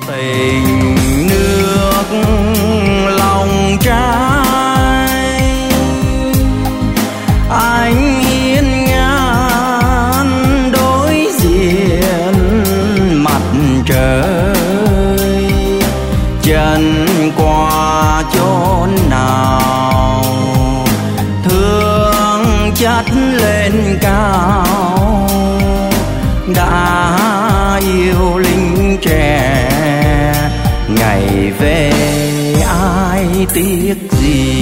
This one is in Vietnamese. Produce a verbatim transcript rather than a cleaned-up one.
tình nước lòng trai anh hiên ngang đối diện mặt trời chân qua chốn nào thương chất lên cao đã yêu lính trẻ ngày về ai tiếc gì.